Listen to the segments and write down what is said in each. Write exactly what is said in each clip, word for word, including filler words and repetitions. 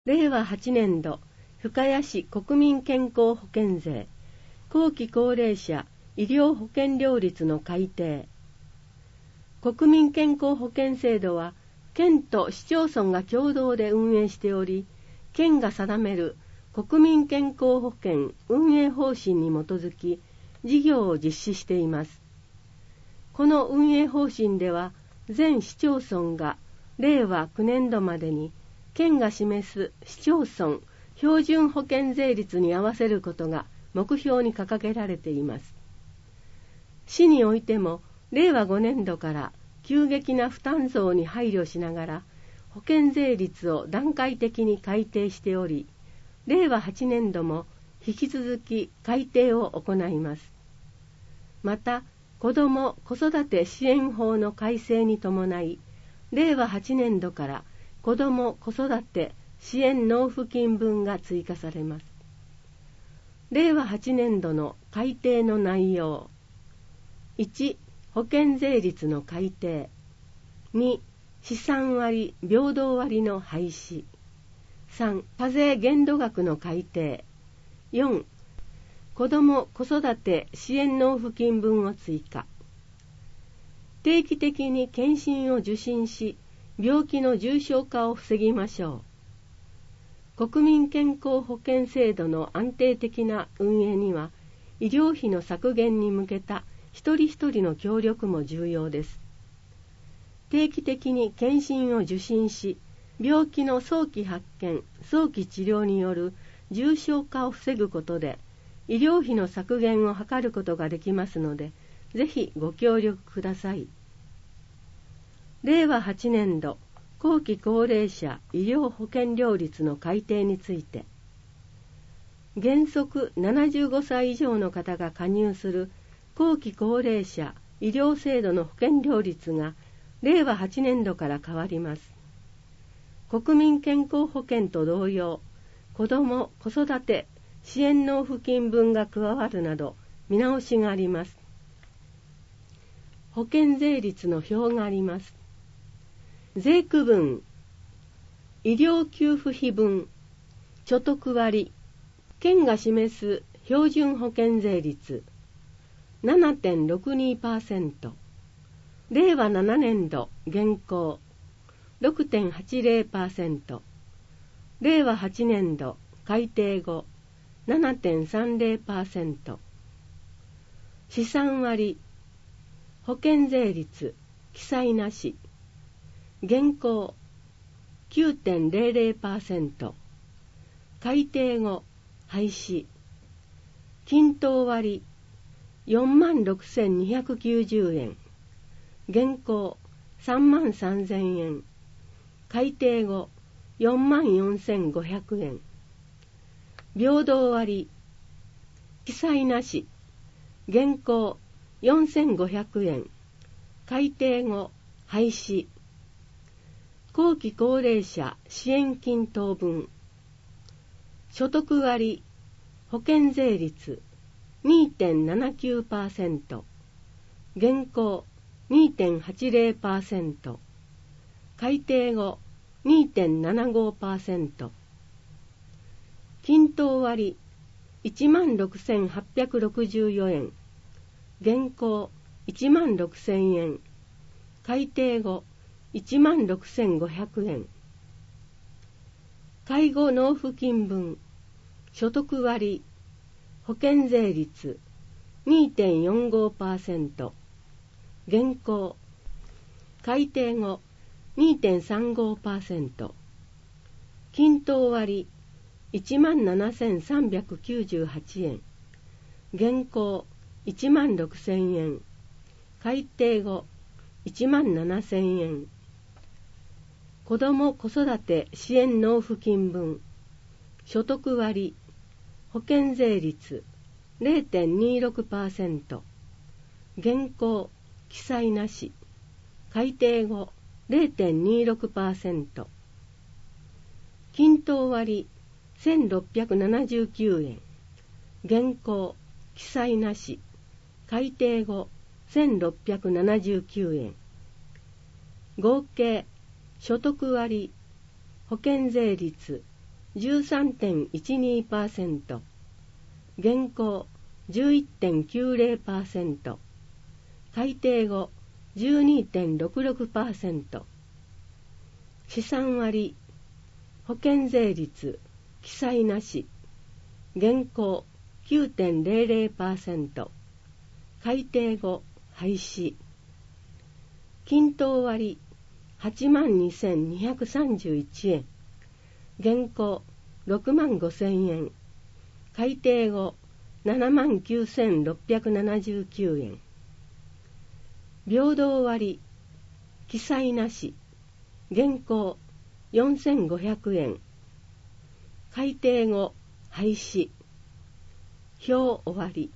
れいわはちねんど深谷市国民健康保険税後期高齢者医療保険料率の改定。国民健康保険制度は県と市町村が共同で運営しており、県が定める国民健康保険運営方針に基づき事業を実施しています。この運営方針では、全市町村がれいわきゅうねんどまでに県が示す市町村標準保険税率に合わせることが目標に掲げられています。市においてもれいわごねんどから急激な負担増に配慮しながら保険税率を段階的に改定しており、れいわはちねんども引き続き改定を行います。また、子ども・子育て支援法の改正に伴い、れいわはちねんどから子ども・子育て支援納付金分が追加されます。れいわはちねんどの改定の内容。いち. 保険税率の改定。に. 資産割・平等割の廃止。さん. 課税限度額の改定。よん. 子ども・子育て支援納付金分を追加。定期的に検診を受診し、病気の重症化を防ぎましょう。国民健康保険制度の安定的な運営には、医療費の削減に向けた一人一人の協力も重要です。定期的に検診を受診し、病気の早期発見、早期治療による重症化を防ぐことで、医療費の削減を図ることができますので、ぜひご協力ください。れいわはちねんど後期高齢者医療保険料率の改定について、原則ななじゅうごさい以上の方が加入する後期高齢者医療制度の保険料率がれいわはちねんどから変わります。国民健康保険と同様、子ども・子育て支援納付金分が加わるなど見直しがあります。保険税率の表があります。税区分、医療給付費分、所得割、県が示す標準保険税率 ななてんろくにパーセント、れいわななねんど現行 ろくてんはちぜろパーセント、れいわはちねんど改定後 ななてんさんぜろパーセント、資産割、保険税率記載なし、現行 きゅうてんぜろぜろパーセント、改定後廃止、均等割 よんまんろくせんにひゃくきゅうじゅうえん、現行さんまんさんぜんえん、改定後よんまんよんせんごひゃくえん、平等割、記載なし、現行よんせんごひゃくえん、改定後廃止、後期高齢者支援金等分、所得割、保険税率 にてんななきゅうパーセント、現行 にてんはちぜろパーセント、改定後 にてんななごパーセント、均等割 いちまんろくせんはっぴゃくろくじゅうよえん、現行いちまんろくせんえん、改定後いちまんろくせんごひゃくえん、介護納付金分、所得割、保険税率 にてんよんごパーセント、現行、改定後 にてんさんごパーセント、均等割 いちまんななせんさんびゃくきゅうじゅうはちえん、現行いちまんろくせんえん、改定後いちまんななせんえん、子ども・子育て支援納付金分、所得割、保険税率 れいてんにろくパーセント、現行、記載なし、改定後 れいてんにろくパーセント、均等割せんろっぴゃくななじゅうきゅうえん、現行、記載なし、改定後せんろっぴゃくななじゅうきゅうえん、合計所得割、保険税率じゅうさんてんいちにパーセント、現行 じゅういってんきゅうぜろパーセント、改定後 じゅうにてんろくろくパーセント、資産割、保険税率、記載なし、現行 きゅうてんぜろぜろパーセント、改定後廃止。均等割 はちまんにせんにひゃくさんじゅういちえん、現行ろくまんごせんえん、改定後ななまんきゅうせんろっぴゃくななじゅうきゅうえん。平等割、記載なし、現行よんせんごひゃくえん、改定後廃止。表終わり。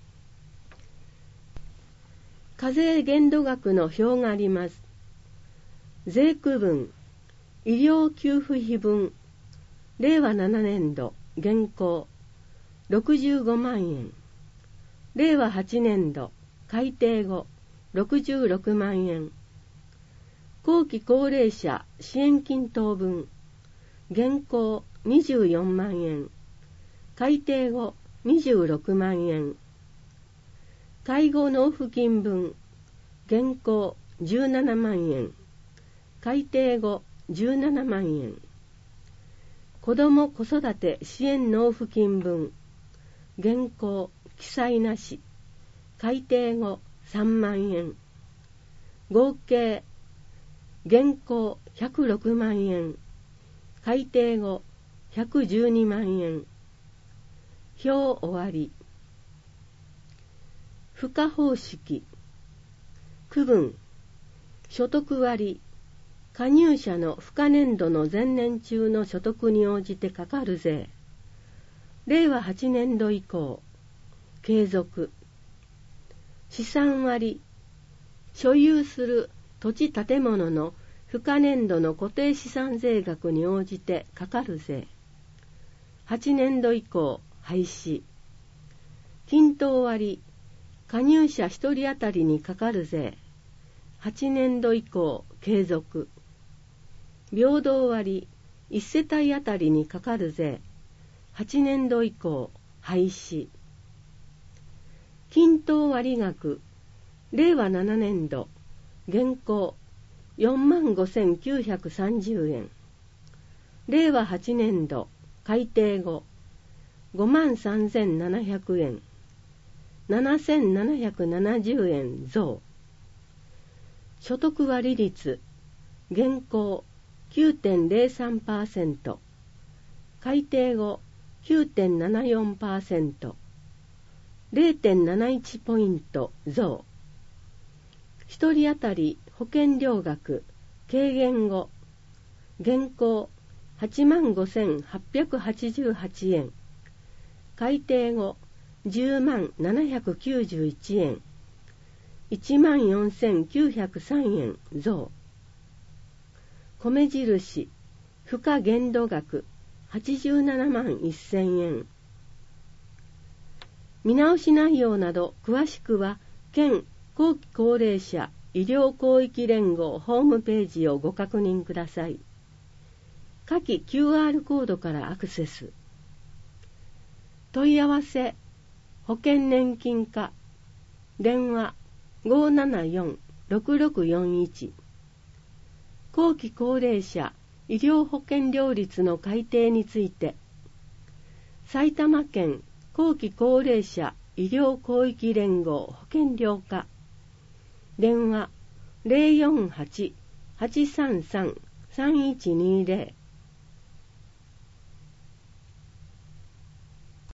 課税限度額の表があります。税区分、医療給付費分、れいわななねんど現行ろくじゅうごまんえん、れいわはちねんど改定後ろくじゅうろくまんえん、後期高齢者支援金等分、現行にじゅうよんまんえん、改定後にじゅうろくまんえん、介護納付金分、現行じゅうななまんえん、改定後じゅうななまんえん、子ども子育て支援納付金分、現行記載なし、改定後さんまんえん、合計現行ひゃくろくまんえん、改定後ひゃくじゅうにまんえん。表終わり。付加方式、区分、所得割、加入者の付加年度の前年中の所得に応じてかかる税、れいわはちねんど以降、継続。資産割、所有する土地建物の付加年度の固定資産税額に応じてかかる税、はちねんど以降廃止。均等割、加入者ひとり当たりにかかる税、はちねんど以降継続。平等割、いち世帯当たりにかかる税、はちねんど以降廃止。均等割額、れいわななねんど現行よんまんごせんきゅうひゃくさんじゅうえん、れいわはちねんど改定後ごまんさんぜんななひゃくえん、ななせんななひゃくななじゅうえん増。所得割率、現行 きゅうてんぜろさんパーセント、改定後 きゅうてんななよんパーセント、れいてんなないちポイント増。ひとり当たり保険料額軽減後、現行はちまんごせんはっぴゃくはちじゅうはちえん、改定後じゅうまんななひゃくきゅうじゅういちえん、いちまんよんせんきゅうひゃくさんえん増。米印、付加限度額はちじゅうななまんせんえん。見直し内容など詳しくは県後期高齢者医療広域連合ホームページをご確認ください。下記 キューアール コードからアクセス。問い合わせ保険年金課電話 ごーななよんろくろくよんいち。後期高齢者医療保険料率の改定について、埼玉県後期高齢者医療広域連合保険料課電話 ゼロよんはち はちさんさん さんいちにゼロ